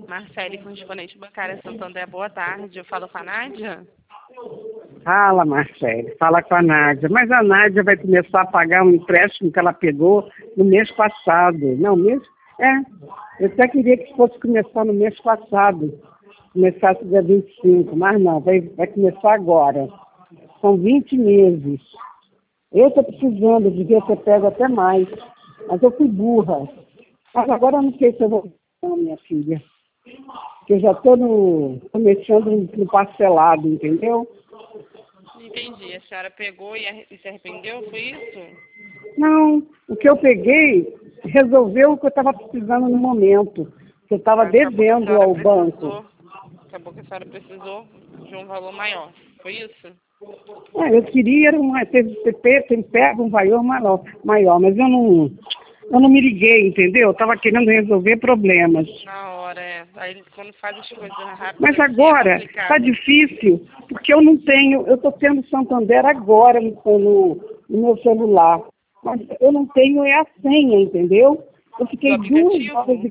Marcele, correspondente bancária Santander, boa tarde. Eu falo com a Nádia? Fala, Marcele, fala com a Nádia. Mas a Nádia vai começar a pagar um empréstimo que ela pegou no mês passado. Não, eu até queria que fosse começar no mês passado. Começasse dia 25, mas não, vai começar agora. São 20 meses. Eu estou precisando, devia ter pego até mais. Mas eu fui burra. Mas agora eu não sei se eu vou... Não, minha filha. Porque eu já estou mexendo no parcelado, entendeu? Entendi. A senhora pegou e se arrependeu, foi isso? Não, o que eu peguei resolveu o que eu estava precisando no momento. Que eu estava devendo ao banco. Acabou que a senhora precisou de um valor maior, foi isso? Eu queria ter pego um valor maior, mas eu não me liguei, entendeu? Eu estava querendo resolver problemas. Na hora, Aí quando faz as coisas rápido. Mas agora está difícil, porque eu estou tendo Santander agora no meu celular. Mas eu não tenho a senha, entendeu? Eu fiquei 2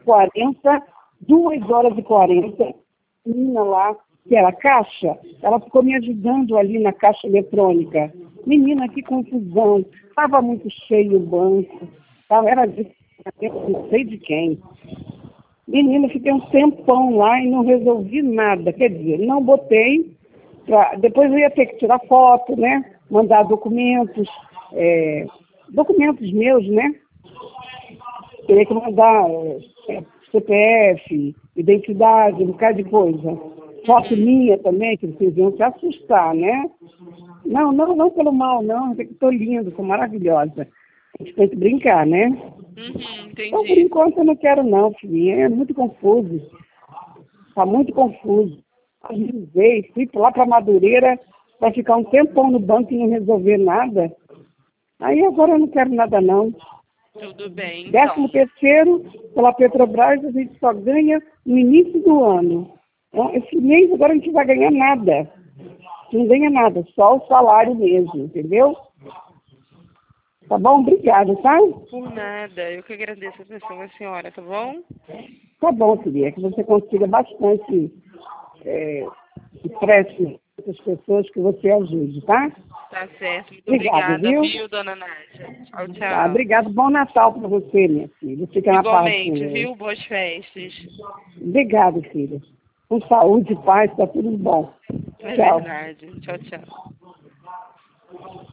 horas e 40, menina lá, que era a caixa, ela ficou me ajudando ali na caixa eletrônica. Menina, que confusão. Estava muito cheio o banco. Era não sei de quem. Menina, fiquei um tempão lá e não resolvi nada. Quer dizer, não botei. Depois eu ia ter que tirar foto, né? Mandar documentos. Documentos meus, né? Teria que mandar CPF, identidade, um bocado de coisa. Foto minha também, que vocês iam se assustar, né? Não pelo mal, não. Estou linda, sou maravilhosa. A gente tem que brincar, né? Entendi. Então, por enquanto, eu não quero não, filhinha. É muito confuso. Está muito confuso. Fui lá para Madureira para ficar um tempão no banco e não resolver nada. Aí agora eu não quero nada, não. Tudo bem, então. 13º, pela Petrobras, a gente só ganha no início do ano. Então, esse mês agora a gente não vai ganhar nada. Não ganha nada, só o salário mesmo, entendeu? Tá bom? Obrigada, tá? Por nada. Eu que agradeço a atenção da senhora, tá bom? Tá bom, filha. Que você consiga bastante empréstimo para as pessoas que você ajude, tá? Tá certo. Muito Obrigada, viu, dona Nádia? Tchau, tchau. Tá, obrigado. Bom Natal para você, minha filha. Fica na paz. Igualmente, viu? Boas festas. Obrigada, filha. Com saúde e paz, tá tudo bom. É Tchau. verdade. Tchau, tchau.